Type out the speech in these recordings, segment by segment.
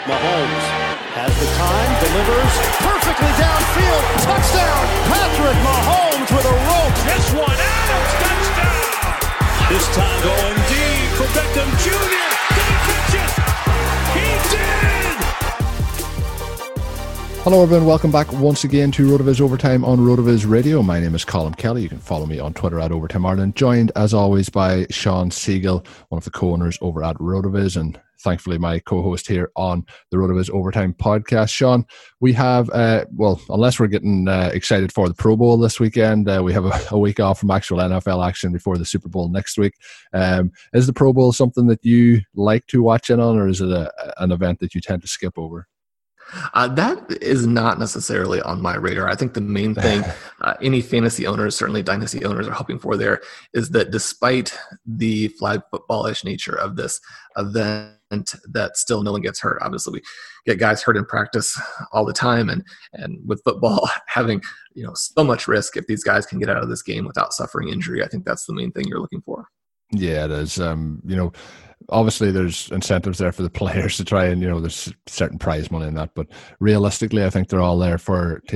Mahomes has the time, delivers perfectly downfield. Touchdown, Patrick Mahomes with a rope. This one, Adams, touchdown. This time going deep for Beckham Jr. Did he catch it? He did! Hello everyone, welcome back once again to RotoViz Overtime on RotoViz Radio. My name is Colin Kelly. You can follow me on Twitter at Overtime Ireland. Joined as always by Sean Siegel, one of the co-owners over at RotoViz, and thankfully my co-host here on the RotoViz Overtime podcast. Sean, we have, unless we're getting excited for the Pro Bowl this weekend, we have a week off from actual NFL action before the Super Bowl next week. Is the Pro Bowl something that you like to watch in on, or is it an event that you tend to skip over? That is not necessarily on my radar. I think the main thing any fantasy owners, certainly dynasty owners, are hoping for there is that despite the flag football-ish nature of this event, that still no one gets hurt. Obviously, we get guys hurt in practice all the time, and with football having so much risk, if these guys can get out of this game without suffering injury, I think that's the main thing you're looking for. Yeah, it is. Obviously there's incentives there for the players to try and, there's certain prize money in that, but realistically I think they're all there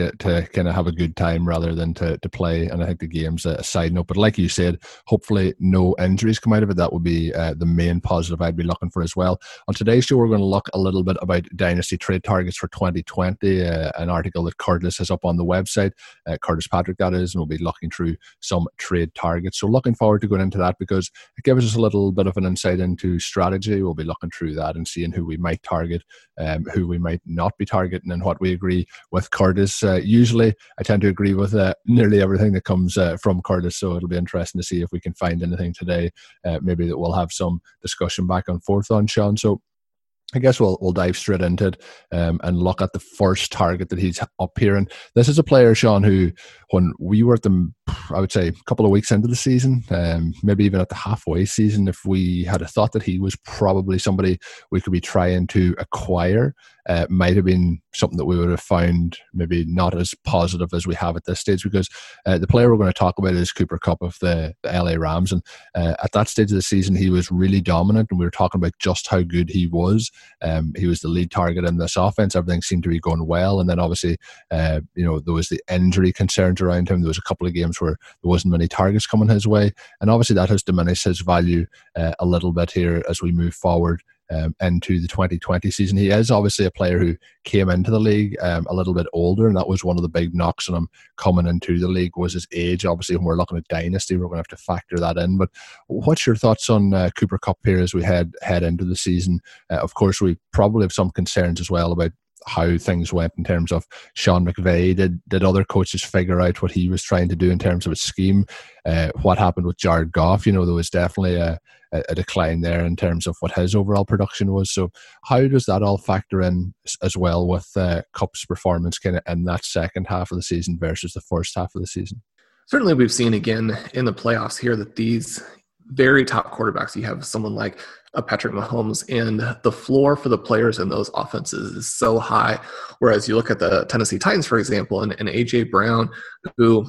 to kind of have a good time rather than to play. And I think the game's a side note, but like you said, hopefully no injuries come out of it. That would be the main positive I'd be looking for as well. On today's show, we're going to look a little bit about dynasty trade targets for 2020, an article that Curtis has up on the website, Curtis Patrick that is, and we'll be looking through some trade targets. So looking forward to going into that because it gives us a little bit of an insight into strategy. We'll be looking through that and seeing who we might target, who we might not be targeting, and what we agree with Curtis. Usually I tend to agree with nearly everything that comes from Curtis, so it'll be interesting to see if we can find anything today maybe that we'll have some discussion back and forth on, Sean. So I guess we'll dive straight into it and look at the first target that he's up here. And this is a player, Sean, who when we were at the, I would say, a couple of weeks into the season, maybe even at the halfway season, if we had a thought that he was probably somebody we could be trying to acquire, might have been something that we would have found maybe not as positive as we have at this stage, because the player we're going to talk about is Cooper Kupp of the LA Rams. And at that stage of the season, he was really dominant, and we were talking about just how good he was. He was the lead target in this offense. Everything seemed to be going well. And then obviously, there was the injury concerns around him. There was a couple of games where there wasn't many targets coming his way. And obviously that has diminished his value a little bit here as we move forward into the 2020 season. He is obviously a player who came into the league a little bit older, and that was one of the big knocks on him coming into the league was his age. Obviously, when we're looking at dynasty, we're going to have to factor that in. But what's your thoughts on Cooper Kupp here as we head into the season? Of course, we probably have some concerns as well about how things went in terms of Sean McVay. Did other coaches figure out what he was trying to do in terms of his scheme? What happened with Jared Goff? There was definitely a decline there in terms of what his overall production was. So how does that all factor in as well with Kupp's performance kind of in that second half of the season versus the first half of the season? Certainly we've seen again in the playoffs here that these very top quarterbacks, you have someone like Patrick Mahomes, and the floor for the players in those offenses is so high. Whereas you look at the Tennessee Titans, for example, and A.J. Brown, who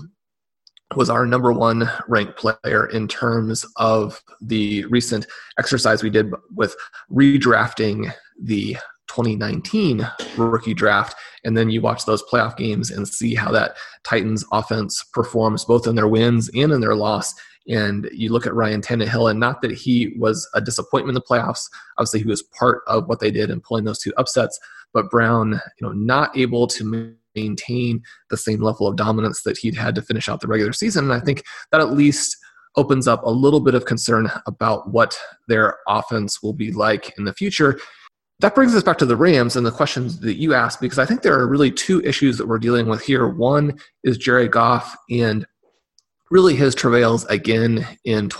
was our number one ranked player in terms of the recent exercise we did with redrafting the 2019 rookie draft. And then you watch those playoff games and see how that Titans offense performs both in their wins and in their loss. And you look at Ryan Tannehill, and not that he was a disappointment in the playoffs. Obviously, he was part of what they did in pulling those two upsets. But Brown, not able to maintain the same level of dominance that he'd had to finish out the regular season. And I think that at least opens up a little bit of concern about what their offense will be like in the future. That brings us back to the Rams and the questions that you asked, because I think there are really two issues that we're dealing with here. One is Jared Goff and really his travails again in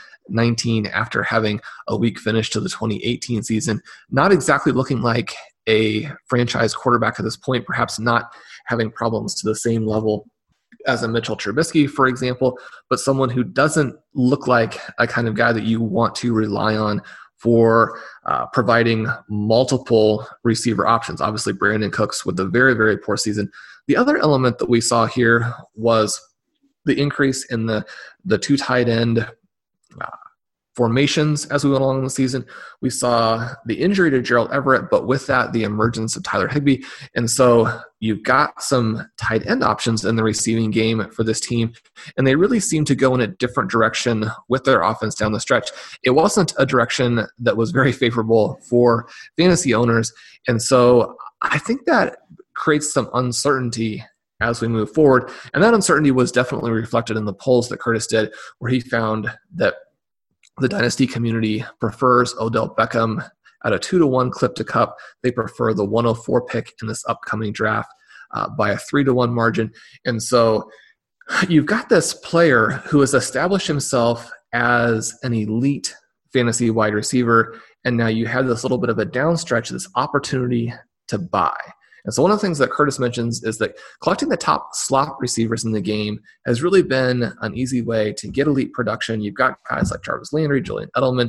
2019 after having a weak finish to the 2018 season. Not exactly looking like a franchise quarterback at this point, perhaps not having problems to the same level as a Mitchell Trubisky, for example, but someone who doesn't look like a kind of guy that you want to rely on for providing multiple receiver options. Obviously, Brandon Cooks with a very, very poor season. The other element that we saw here was the increase in the two tight end formations as we went along in the season. We saw the injury to Gerald Everett, but with that, the emergence of Tyler Higbee. And so you've got some tight end options in the receiving game for this team, and they really seem to go in a different direction with their offense down the stretch. It wasn't a direction that was very favorable for fantasy owners, and so I think that creates some uncertainty as we move forward, and that uncertainty was definitely reflected in the polls that Curtis did, where he found that the dynasty community prefers Odell Beckham at a 2-to-1 clip to Kupp. They prefer the 104 pick in this upcoming draft by a 3-to-1 margin. And so you've got this player who has established himself as an elite fantasy wide receiver, and now you have this little bit of a downstretch, this opportunity to buy. And so one of the things that Curtis mentions is that collecting the top slot receivers in the game has really been an easy way to get elite production. You've got guys like Jarvis Landry, Julian Edelman,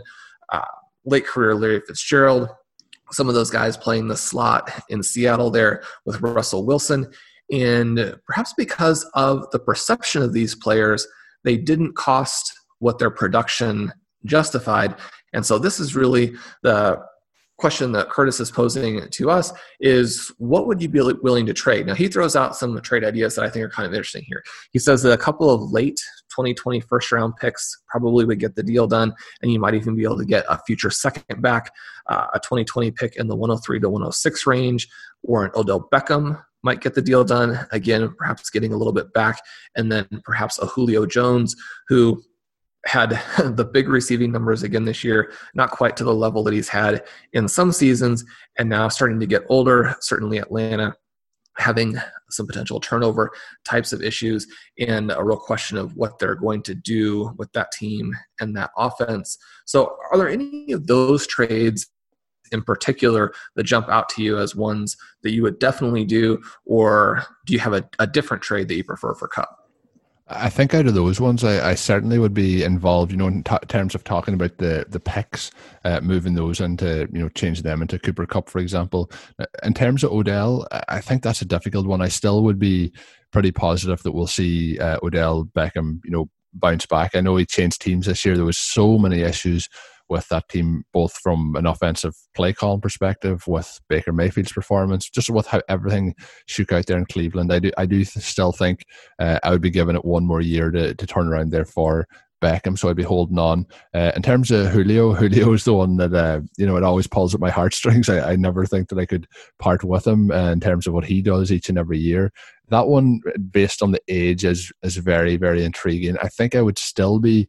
late career Larry Fitzgerald, some of those guys playing the slot in Seattle there with Russell Wilson. And perhaps because of the perception of these players, they didn't cost what their production justified. And so this is really the question that Curtis is posing to us is, what would you be willing to trade? Now, he throws out some trade ideas that I think are kind of interesting here. He says that a couple of late 2020 first-round picks probably would get the deal done, and you might even be able to get a future second back, a 2020 pick in the 103 to 106 range, or an Odell Beckham might get the deal done, again, perhaps getting a little bit back, and then perhaps a Julio Jones, who had the big receiving numbers again this year, not quite to the level that he's had in some seasons, and now starting to get older, certainly Atlanta having some potential turnover types of issues, and a real question of what they're going to do with that team and that offense. So are there any of those trades in particular that jump out to you as ones that you would definitely do, or do you have a different trade that you prefer for Kupp? I think out of those ones, I certainly would be involved, in terms of talking about the picks, moving those into, changing them into Cooper Kupp, for example. In terms of Odell, I think that's a difficult one. I still would be pretty positive that we'll see Odell Beckham, bounce back. I know he changed teams this year. There was so many issues with that team, both from an offensive play calling perspective, with Baker Mayfield's performance, just with how everything shook out there in Cleveland. I do still think I would be giving it one more year to turn around there for Beckham, so I'd be holding on. In terms of Julio is the one that it always pulls at my heartstrings. I never think that I could part with him in terms of what he does each and every year. That one, based on the age, is very, very intriguing. I think I would still be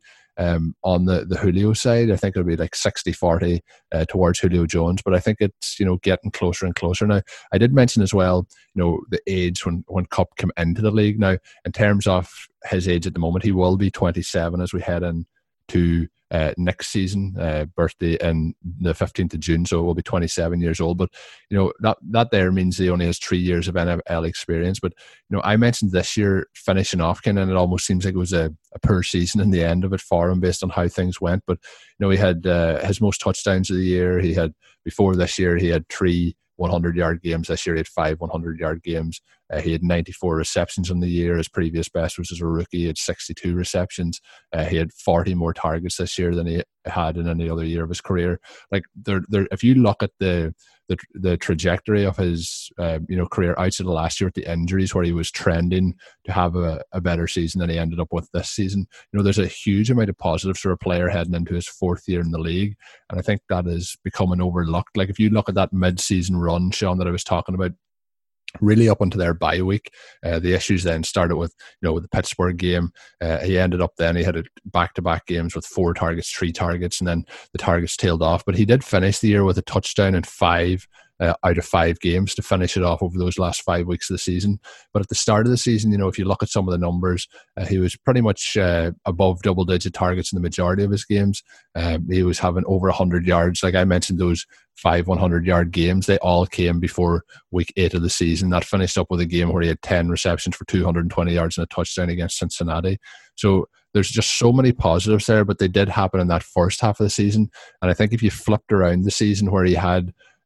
on the Julio side. I think it'll be like 60-40 towards Julio Jones, but I think it's getting closer and closer. Now, I did mention as well the age when Kupp came into the league. Now, in terms of his age at the moment, he will be 27 as we head into next season, birthday in the 15th of June, so it will be 27 years old. But that there means he only has 3 years of NFL experience. But I mentioned this year finishing off, and it almost seems like it was a poor season in the end of it for him based on how things went. But he had his most touchdowns of the year. He had, before this year, he had 3 100-yard games. This year he had 5 100-yard games. He had 94 receptions in the year. His previous best was as a rookie. He had 62 receptions. He had 40 more targets this year than he had in any other year of his career. Like, if you look at the trajectory of his career outside of last year with the injuries, where he was trending to have a better season than he ended up with this season, there's a huge amount of positives for a player heading into his 4th year in the league, and I think that is becoming overlooked. Like, if you look at that mid-season run, Sean, that I was talking about, really up until their bye week, the issues then started with the Pittsburgh game. He ended up then, he had back-to-back games with 4 targets, 3 targets, and then the targets tailed off. But he did finish the year with a touchdown in 5 out of 5 games to finish it off over those last 5 weeks of the season. But at the start of the season, if you look at some of the numbers, he was pretty much above double-digit targets in the majority of his games. He was having over 100 yards. Like I mentioned, those 5 100-yard games, they all came before week 8 of the season. That finished up with a game where he had 10 receptions for 220 yards and a touchdown against Cincinnati. So there's just so many positives there, but they did happen in that first half of the season. And I think if you flipped around the season where he had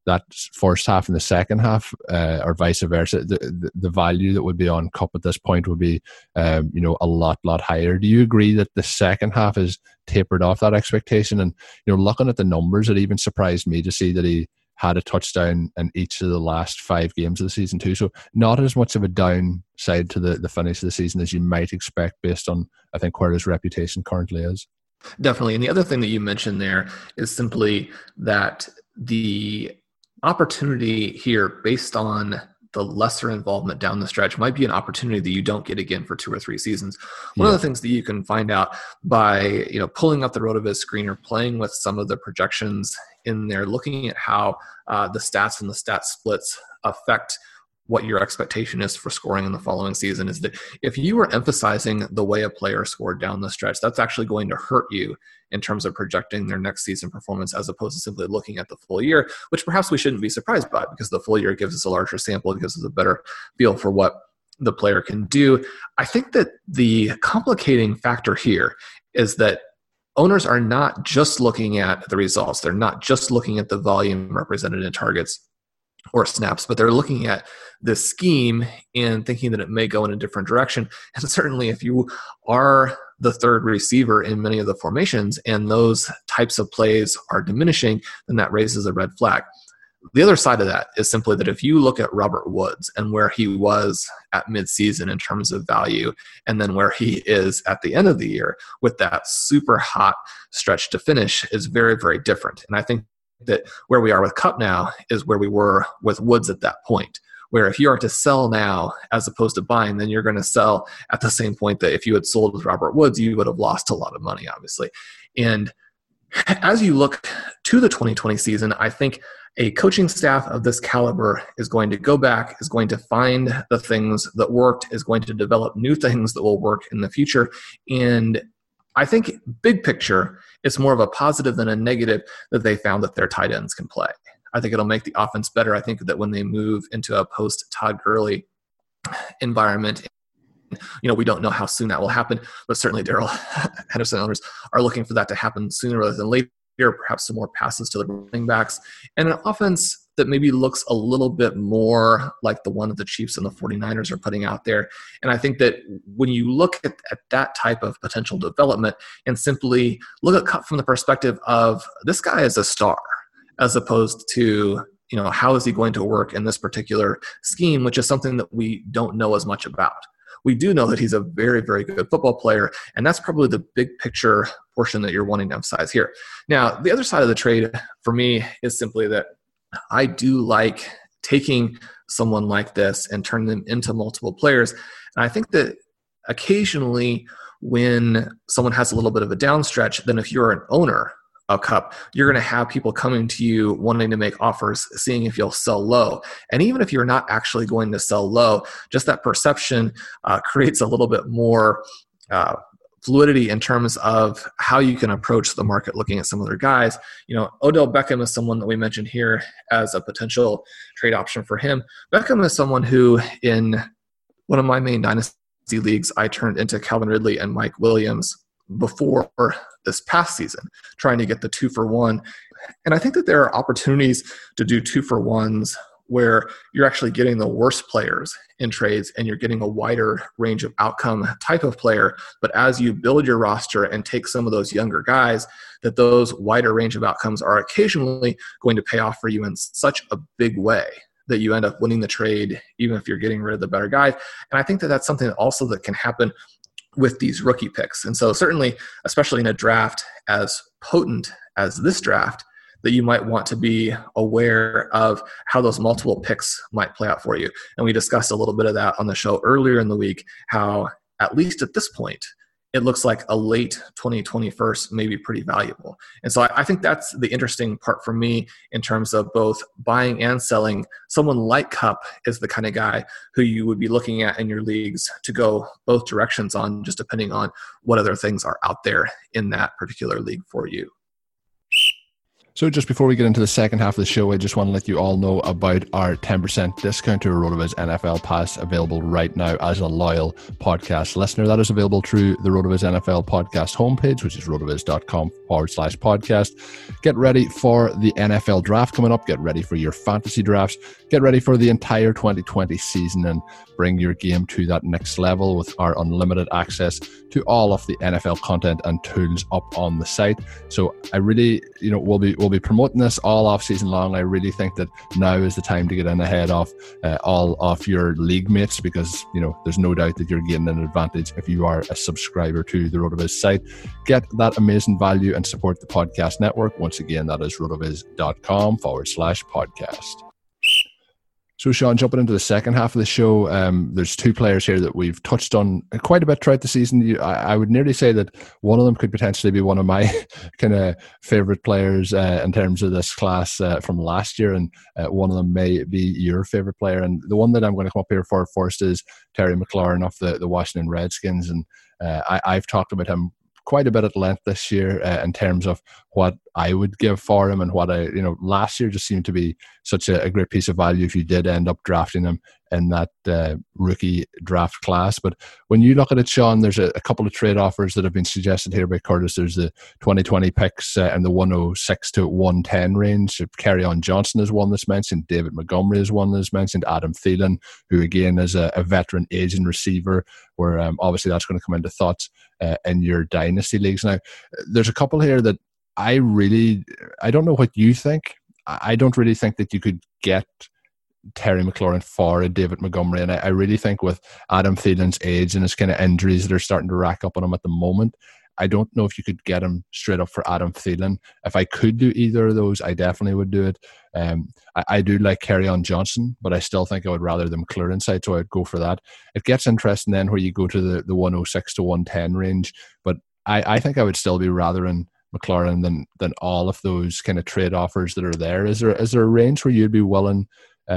that first half and the second half, or vice versa, the value that would be on Kupp at this point would be, a lot higher. Do you agree that the second half has tapered off that expectation? And, looking at the numbers, it even surprised me to see that he had a touchdown in each of the last 5 games of the season too. So not as much of a downside to the finish of the season as you might expect based on, I think, where his reputation currently is. Definitely. And the other thing that you mentioned there is simply that the opportunity here based on the lesser involvement down the stretch might be an opportunity that you don't get again for 2 or 3 seasons. One of the things that you can find out by, pulling up the RotoViz screen or playing with some of the projections in there, looking at how the stats and the stat splits affect what your expectation is for scoring in the following season, is that if you are emphasizing the way a player scored down the stretch, that's actually going to hurt you in terms of projecting their next season performance, as opposed to simply looking at the full year, which perhaps we shouldn't be surprised by, because the full year gives us a larger sample, it gives us a better feel for what the player can do. I think that the complicating factor here is that owners are not just looking at the results. They're not just looking at the volume represented in targets or snaps, but they're looking at the scheme and thinking that it may go in a different direction. And certainly if you are the third receiver in many of the formations and those types of plays are diminishing, then that raises a red flag. The other side of that is simply that if you look at Robert Woods and where he was at midseason in terms of value, and then where he is at the end of the year with that super hot stretch to finish, is very, very different. And I think that where we are with Kupp now is where we were with Woods at that point, where if you are to sell now as opposed to buying, then you're going to sell at the same point that if you had sold with Robert Woods, you would have lost a lot of money, obviously. And as you look to the 2020 season, I think a coaching staff of this caliber is going to go back, is going to find the things that worked, is going to develop new things that will work in the future. And I think big picture, it's more of a positive than a negative that they found that their tight ends can play. I think it'll make the offense better. I think that when they move into a post-Todd Gurley environment, we don't know how soon that will happen, but certainly Darrell Henderson owners are looking for that to happen sooner rather than later, perhaps some more passes to the running backs, and an offense that maybe looks a little bit more like the one that the Chiefs and the 49ers are putting out there. And I think that when you look at that type of potential development and simply look at Kupp from the perspective of this guy is a star, as opposed to, how is he going to work in this particular scheme, which is something that we don't know as much about. We do know that he's a very, very good football player, and that's probably the big picture portion that you're wanting to emphasize here. Now, the other side of the trade for me is simply that I do like taking someone like this and turning them into multiple players. And I think that occasionally when someone has a little bit of a downstretch, then if you're an owner of Kupp, you're going to have people coming to you wanting to make offers, seeing if you'll sell low. And even if you're not actually going to sell low, just that perception creates a little bit more fluidity in terms of how you can approach the market looking at some other guys. Odell Beckham is someone that we mentioned here as a potential trade option for him. Beckham is someone who, in one of my main dynasty leagues, I turned into Calvin Ridley and Mike Williams before this past season, trying to get the 2-for-1. And I think that there are opportunities to do 2-for-1s where you're actually getting the worst players in trades and you're getting a wider range of outcome type of player. But as you build your roster and take some of those younger guys, that those wider range of outcomes are occasionally going to pay off for you in such a big way that you end up winning the trade, even if you're getting rid of the better guys. And I think that that's something also that can happen with these rookie picks. And so certainly, especially in a draft as potent as this draft, that you might want to be aware of how those multiple picks might play out for you. And we discussed a little bit of that on the show earlier in the week, how at least at this point, it looks like a late 2021 may be pretty valuable. And so I think that's the interesting part for me in terms of both buying and selling. Someone like Kupp is the kind of guy who you would be looking at in your leagues to go both directions on, just depending on what other things are out there in that particular league for you. So just before we get into the second half of the show, I just want to let you all know about our 10% discount to a RotoViz NFL Pass available right now as a loyal podcast listener. That is available through the RotoViz NFL Podcast homepage, which is rotoviz.com/podcast. Get ready for the NFL draft coming up. Get ready for your fantasy drafts. Get ready for the entire 2020 season and bring your game to that next level with our unlimited access to all of the NFL content and tools up on the site. So I really, we'll be promoting this all off season long. I really think that now is the time to get in ahead of all of your league mates, because there's no doubt that you're getting an advantage if you are a subscriber to the RotoViz site. Get that amazing value and support the podcast network. Once again, that is rotoviz.com/podcast. So, Sean, jumping into the second half of the show, there's two players here that we've touched on quite a bit throughout the season. I would nearly say that one of them could potentially be one of my kind of favorite players in terms of this class from last year, and one of them may be your favorite player. And the one that I'm going to come up here for first is Terry McLaurin of the Washington Redskins. And I've talked about him quite a bit at length this year in terms of what I would give for him, and what last year just seemed to be such a great piece of value if you did end up drafting him in that rookie draft class. But when you look at it, Sean, there's a couple of trade offers that have been suggested here by Curtis. There's the 2020 picks in the 106 to 110 range. Kerryon Johnson is one that's mentioned. David Montgomery is one that's mentioned. Adam Thielen, who again is a veteran aging receiver, where obviously that's going to come into thoughts in your dynasty leagues. Now, there's a couple here that I don't know what you think. I don't really think that you could get Terry McLaurin for a David Montgomery. And I really think with Adam Thielen's age and his kind of injuries that are starting to rack up on him at the moment, I don't know if you could get him straight up for Adam Thielen. If I could do either of those, I definitely would do it. I do like Kerryon Johnson, but I still think I would rather them clear inside, so I'd go for that. It gets interesting then where you go to the 106 to 110 range, but I think I would still be rather in McLaurin than all of those kind of trade offers that are there. Is there a range where you'd be willing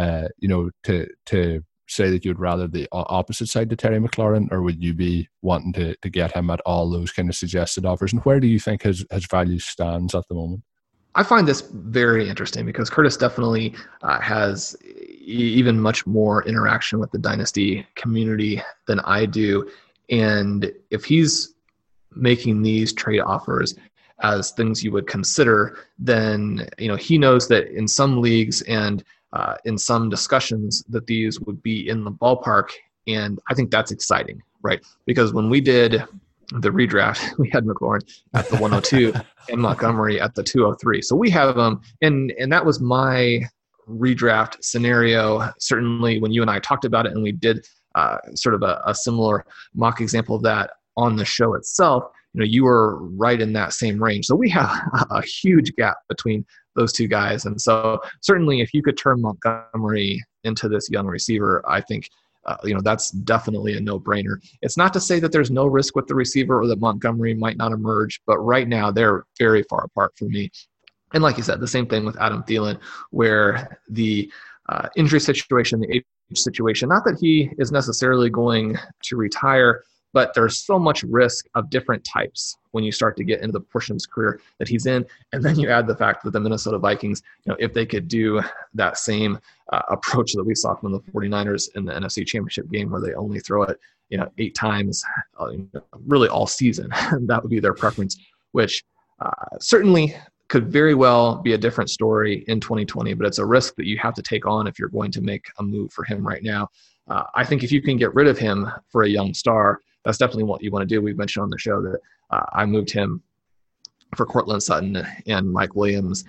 to say that you'd rather the opposite side to Terry McLaurin, or would you be wanting to get him at all those kind of suggested offers? And where do you think his value stands at the moment? I find this very interesting because Curtis definitely has even much more interaction with the Dynasty community than I do. And if he's making these trade offers as things you would consider, then he knows that in some leagues and in some discussions that these would be in the ballpark. And I think that's exciting, right? Because when we did the redraft, we had McLaurin at the 102 and Montgomery at the 203. So we have them, and that was my redraft scenario. Certainly when you and I talked about it and we did sort of a similar mock example of that on the show itself, you were right in that same range. So we have a huge gap between those two guys. And so certainly if you could turn Montgomery into this young receiver, I think, that's definitely a no-brainer. It's not to say that there's no risk with the receiver or that Montgomery might not emerge, but right now they're very far apart for me. And like you said, the same thing with Adam Thielen, where the injury situation, the age situation, not that he is necessarily going to retire, but there's so much risk of different types when you start to get into the portion of his career that he's in. And then you add the fact that the Minnesota Vikings, if they could do that same approach that we saw from the 49ers in the NFC Championship game, where they only throw it, 8 times, really all season, that would be their preference, which certainly could very well be a different story in 2020, but it's a risk that you have to take on if you're going to make a move for him right now. I think if you can get rid of him for a young star, that's definitely what you want to do. We've mentioned on the show that I moved him for Courtland Sutton and Mike Williams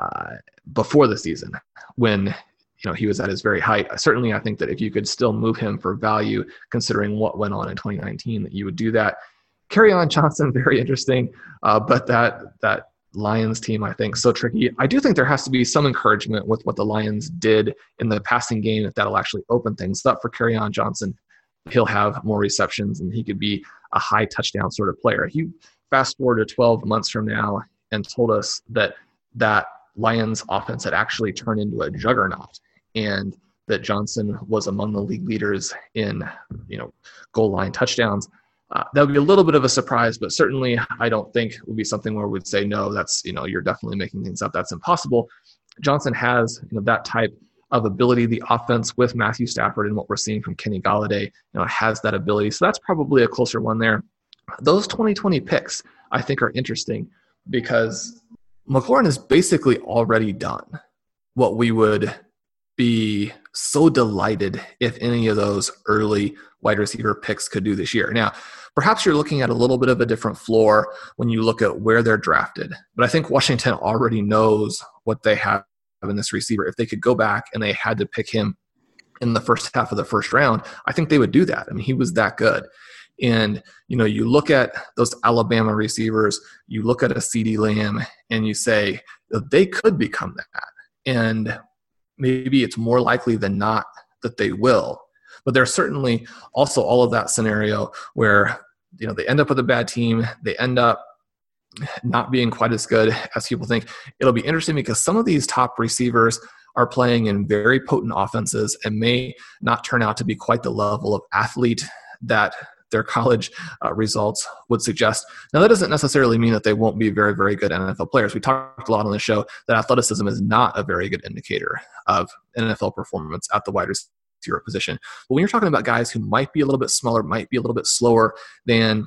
before the season when he was at his very height. Certainly, I think that if you could still move him for value, considering what went on in 2019, that you would do that. Kerryon Johnson, very interesting, but that Lions team, I think, so tricky. I do think there has to be some encouragement with what the Lions did in the passing game, if that'll actually open things up for Kerryon Johnson. He'll have more receptions and he could be a high touchdown sort of player. If you fast forward to 12 months from now and told us that Lions offense had actually turned into a juggernaut and that Johnson was among the league leaders in, goal line touchdowns, That would be a little bit of a surprise, but certainly I don't think it would be something where we'd say, no, that's, you're definitely making things up. That's impossible. Johnson has, that type of ability. The offense with Matthew Stafford and what we're seeing from Kenny Golladay, has that ability. So that's probably a closer one there. Those 2020 picks, I think, are interesting because McLaurin has basically already done what we would be so delighted if any of those early wide receiver picks could do this year. Now, perhaps you're looking at a little bit of a different floor when you look at where they're drafted, but I think Washington already knows what they have in this receiver. If they could go back and they had to pick him in the first half of the first round, I think they would do that. I mean, he was that good. And, you look at those Alabama receivers, you look at a CeeDee Lamb, and you say they could become that. And maybe it's more likely than not that they will. But there's certainly also all of that scenario where, they end up with a bad team. They end up not being quite as good as people think. It'll be interesting because some of these top receivers are playing in very potent offenses and may not turn out to be quite the level of athlete that their college results would suggest. Now, that doesn't necessarily mean that they won't be very, very good NFL players. We talked a lot on the show that athleticism is not a very good indicator of NFL performance at the wide receiver position. But when you're talking about guys who might be a little bit smaller, might be a little bit slower than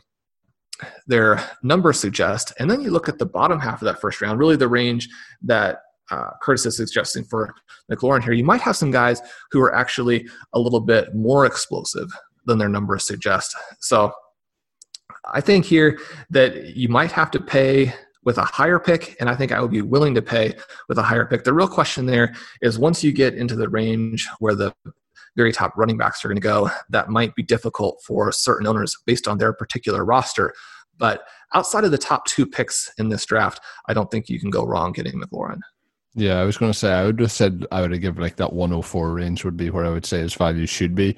their numbers suggest, and then you look at the bottom half of that first round, really the range that Curtis is suggesting for McLaurin here, you might have some guys who are actually a little bit more explosive than their numbers suggest. So I think here that you might have to pay with a higher pick, and I think I would be willing to pay with a higher pick. The real question there is once you get into the range where the very top running backs are going to go, that might be difficult for certain owners based on their particular roster. But outside of the top 2 picks in this draft, I don't think you can go wrong getting McLaurin. Yeah, I was going to say, I would have said I would have given like that 104 range would be where I would say his value should be.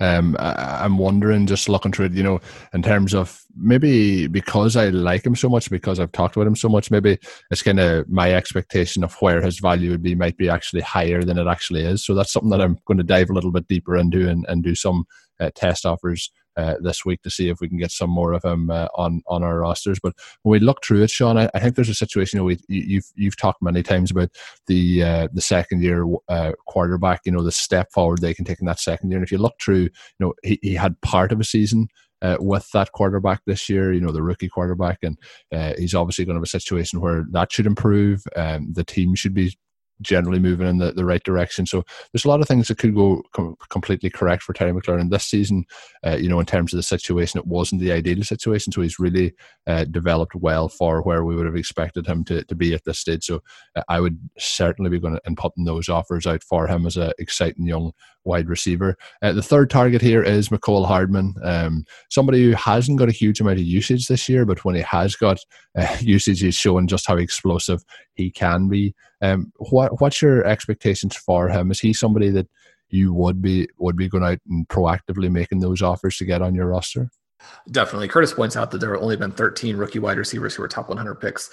I'm wondering, just looking through it, in terms of maybe because I like him so much, because I've talked about him so much, maybe it's kind of my expectation of where his value would be might be actually higher than it actually is. So that's something that I'm going to dive a little bit deeper into and do some test offers this week to see if we can get some more of him on our rosters. But when we look through it, Sean, I think there's a situation, you've talked many times about the second year quarterback, the step forward they can take in that second year. And if you look through, he had part of a season with that quarterback this year, the rookie quarterback, and he's obviously going to have a situation where that should improve. The team should be generally moving in the right direction. So there's a lot of things that could go completely correct for Terry McLaurin this season. In terms of the situation, it wasn't the ideal situation. So he's really developed well for where we would have expected him to be at this stage. So I would certainly be going to and putting those offers out for him as an exciting young wide receiver. The third target here is Mecole Hardman, somebody who hasn't got a huge amount of usage this year, but when he has got usage, he's showing just how explosive he can be. What's your expectations for him? Is he somebody that you would be going out and proactively making those offers to get on your roster? Definitely. Curtis points out that there have only been 13 rookie wide receivers who are top 100 picks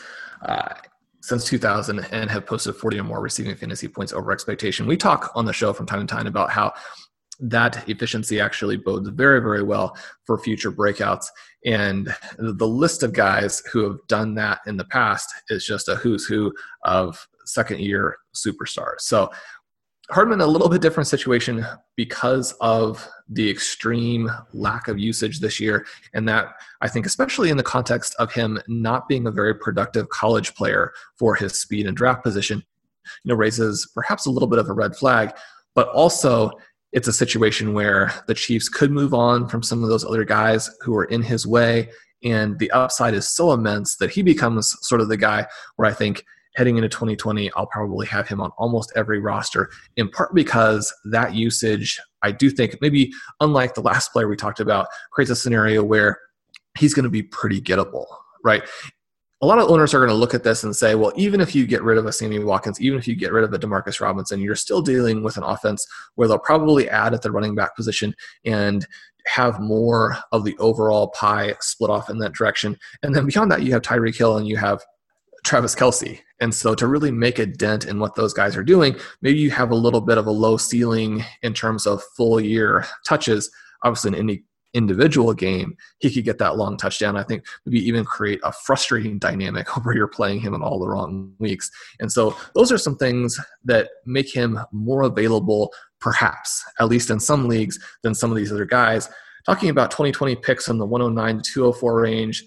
since 2000 and have posted 40 or more receiving fantasy points over expectation. We talk on the show from time to time about how that efficiency actually bodes very, very well for future breakouts. And the list of guys who have done that in the past is just a who's who of second-year superstars. So Hardman, a little bit different situation because of the extreme lack of usage this year. And that, I think, especially in the context of him not being a very productive college player for his speed and draft position, raises perhaps a little bit of a red flag. But also, it's a situation where the Chiefs could move on from some of those other guys who are in his way. And the upside is so immense that he becomes sort of the guy where I think heading into 2020, I'll probably have him on almost every roster, in part because that usage, I do think, maybe unlike the last player we talked about, creates a scenario where he's going to be pretty gettable, right? A lot of owners are going to look at this and say, well, even if you get rid of a Sammy Watkins, even if you get rid of a Demarcus Robinson, you're still dealing with an offense where they'll probably add at the running back position and have more of the overall pie split off in that direction. And then beyond that, you have Tyreek Hill and you have Travis Kelce. And so to really make a dent in what those guys are doing, maybe you have a little bit of a low ceiling in terms of full year touches. Obviously, in any individual game, he could get that long touchdown. I think maybe even create a frustrating dynamic where you're playing him in all the wrong weeks. And so those are some things that make him more available, perhaps, at least in some leagues, than some of these other guys. Talking about 2020 picks in the 109 to 204 range,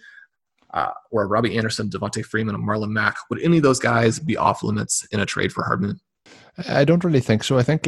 or Robbie Anderson, Devontae Freeman, and Marlon Mack, would any of those guys be off limits in a trade for Hardman? I don't really think so. I think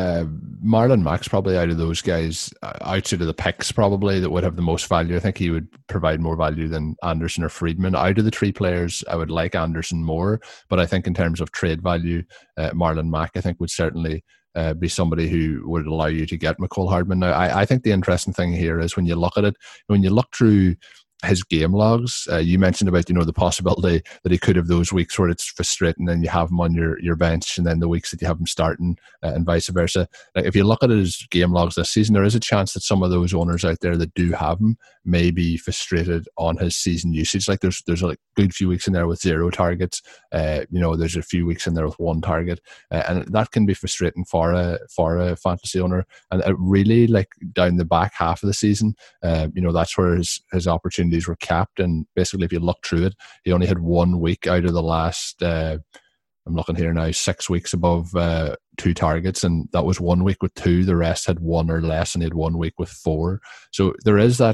Marlon Mack's probably out of those guys, outside of the picks probably, that would have the most value. I think he would provide more value than Anderson or Freedman. Out of the three players, I would like Anderson more, but I think in terms of trade value, Marlon Mack, I think, would certainly be somebody who would allow you to get Mecole Hardman. Now, I think the interesting thing here is when you look at it, when you look through his game logs, you mentioned about, the possibility that he could have those weeks where it's frustrating and you have him on your bench, and then the weeks that you have him starting, and vice versa. Like, if you look at his game logs this season, there is a chance that some of those owners out there that do have him may be frustrated on his season usage. Like there's a good few weeks in there with 0 targets. There's a few weeks in there with 1 target, and that can be frustrating for a fantasy owner. And really, like, down the back half of the season, that's where his opportunities were capped. And basically, if you look through it, he only had 1 week out of the last, I'm looking here now, 6 weeks above 2 targets, and that was 1 week with 2. The rest had 1 or less, and he had 1 week with 4. So there is that,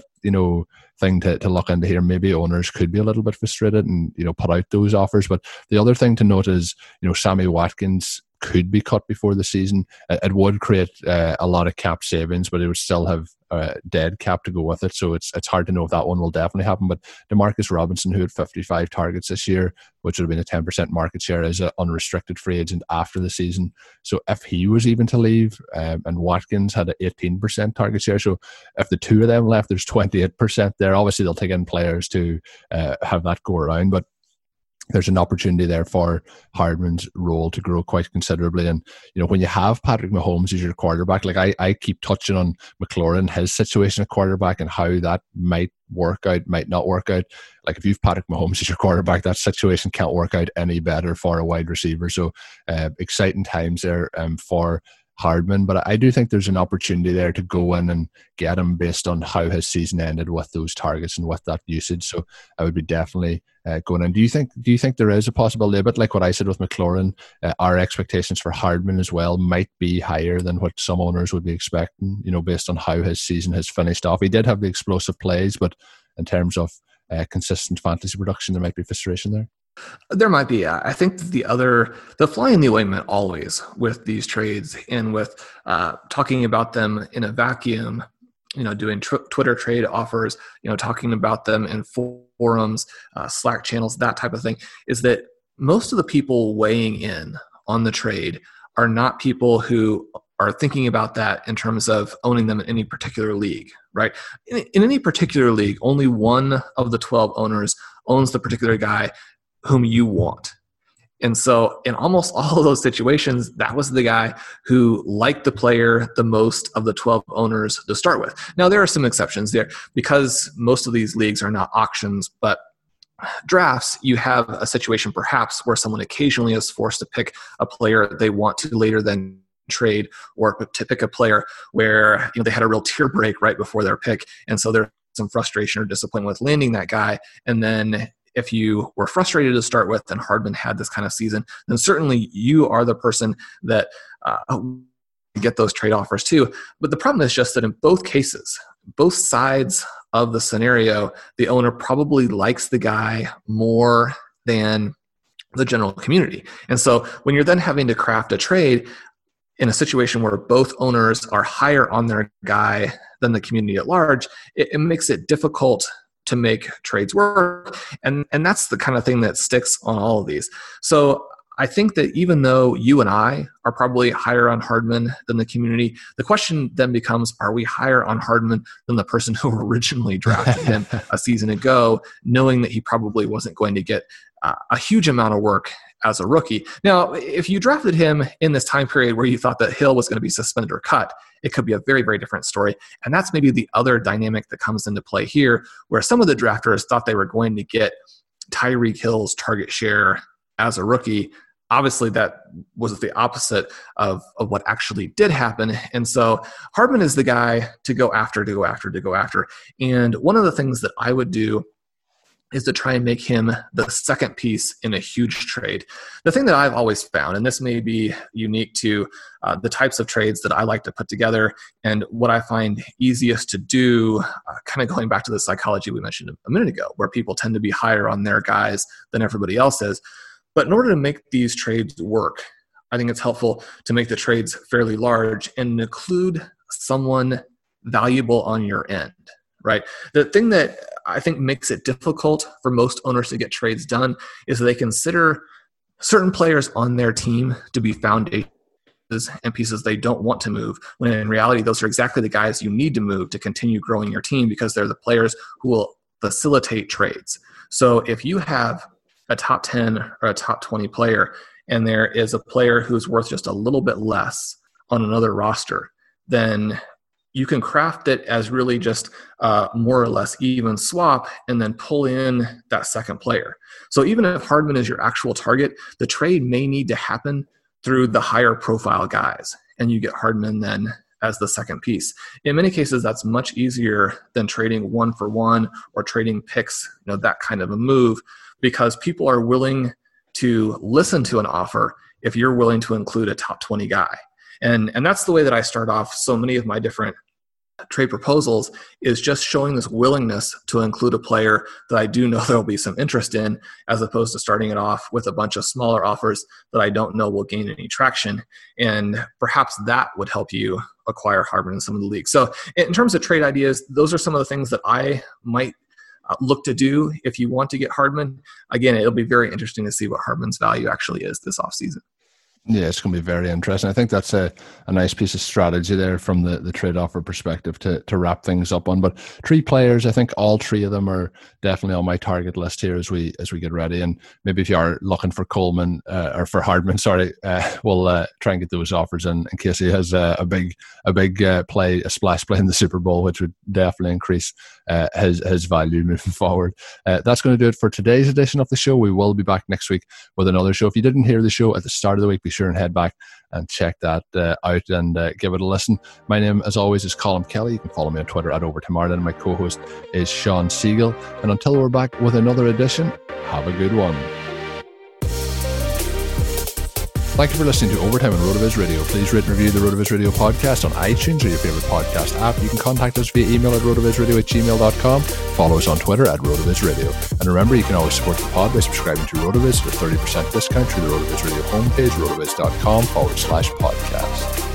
thing to look into here. Maybe owners could be a little bit frustrated and, put out those offers. But the other thing to note is, Sammy Watkins could be cut before the season. It would create a lot of cap savings, but it would still have dead cap to go with it. So it's hard to know if that one will definitely happen. But Demarcus Robinson, who had 55 targets this year, which would have been a 10% market share, is an unrestricted free agent after the season. So if he was even to leave, and Watkins had an 18% target share, so if the two of them left, there's 28% there. Obviously, they'll take in players to have that go around, but there's an opportunity there for Hardman's role to grow quite considerably. And, when you have Patrick Mahomes as your quarterback, like I keep touching on McLaurin, his situation at quarterback and how that might work out, might not work out. Like, if you've Patrick Mahomes as your quarterback, that situation can't work out any better for a wide receiver. So exciting times there for Hardman, but I do think there's an opportunity there to go in and get him based on how his season ended with those targets and with that usage. So I would be definitely going in. Do you think there is a possibility, a bit like what I said with McLaurin, our expectations for Hardman as well might be higher than what some owners would be expecting, based on how his season has finished off? He did have the explosive plays, but in terms of consistent fantasy production, there might be frustration there. There might be. I think the fly in the ointment always with these trades and with talking about them in a vacuum, doing Twitter trade offers, talking about them in forums, Slack channels, that type of thing, is that most of the people weighing in on the trade are not people who are thinking about that in terms of owning them in any particular league, right? In any particular league, only one of the 12 owners owns the particular guy whom you want. And so in almost all of those situations, that was the guy who liked the player the most of the 12 owners to start with. Now, there are some exceptions there because most of these leagues are not auctions, but drafts, you have a situation perhaps where someone occasionally is forced to pick a player they want to later then trade, or to pick a player where they had a real tear break right before their pick. And so there's some frustration or disappointment with landing that guy. And then if you were frustrated to start with and Hardman had this kind of season, then certainly you are the person that get those trade offers too. But the problem is just that in both cases, both sides of the scenario, the owner probably likes the guy more than the general community. And so when you're then having to craft a trade in a situation where both owners are higher on their guy than the community at large, it makes it difficult to make trades work. And that's the kind of thing that sticks on all of these. So I think that even though you and I are probably higher on Hardman than the community, the question then becomes, are we higher on Hardman than the person who originally drafted him a season ago, knowing that he probably wasn't going to get a huge amount of work as a rookie? Now, if you drafted him in this time period where you thought that Hill was going to be suspended or cut, it could be a very, very different story. And that's maybe the other dynamic that comes into play here, where some of the drafters thought they were going to get Tyreek Hill's target share as a rookie. obviously that was the opposite of what actually did happen. And so Hardman is the guy to go after. And one of the things that I would do is to try and make him the second piece in a huge trade. The thing that I've always found, and this may be unique to the types of trades that I like to put together, and what I find easiest to do, kind of going back to the psychology we mentioned a minute ago, where people tend to be higher on their guys than everybody else is. But in order to make these trades work, I think it's helpful to make the trades fairly large and include someone valuable on your end. Right. The thing that I think makes it difficult for most owners to get trades done is they consider certain players on their team to be foundations and pieces they don't want to move, when in reality, those are exactly the guys you need to move to continue growing your team, because they're the players who will facilitate trades. So if you have a top 10 or a top 20 player, and there is a player who's worth just a little bit less on another roster, then you can craft it as really just more or less even swap and then pull in that second player. So even if Hardman is your actual target, the trade may need to happen through the higher profile guys, and you get Hardman then as the second piece. In many cases, that's much easier than trading 1-for-1 or trading picks, that kind of a move, because people are willing to listen to an offer if you're willing to include a top 20 guy. And that's the way that I start off so many of my different trade proposals, is just showing this willingness to include a player that I do know there will be some interest in, as opposed to starting it off with a bunch of smaller offers that I don't know will gain any traction. And perhaps that would help you acquire Hardman in some of the leagues. So in terms of trade ideas, those are some of the things that I might look to do if you want to get Hardman. Again, it'll be very interesting to see what Hardman's value actually is this offseason. Yeah, it's going to be very interesting. I think that's a nice piece of strategy there from the trade offer perspective to wrap things up on. But 3 players, I think all 3 of them are definitely on my target list here as we get ready. And maybe if you are looking for Coleman or for Hardman, we'll try and get those offers in case he has a big play, a splash play in the Super Bowl, which would definitely increase his value moving forward. That's going to do it for today's edition of the show. We will be back next week with another show. If you didn't hear the show at the start of the week, be sure and head back and check that out and give it a listen. My name, as always, is Colin Kelly. You can follow me on Twitter at @OverToMarlin, and my co-host is Sean Siegel. And until we're back with another edition, have a good one. Thank you for listening to Overtime on RotoViz Radio. Please rate and review the RotoViz Radio podcast on iTunes or your favorite podcast app. You can contact us via email at rotovizradio@gmail.com. Follow us on Twitter at RotoViz Radio. And remember, you can always support the pod by subscribing to RotoViz with a 30% discount through the RotoViz Radio homepage, rotoviz.com/podcast.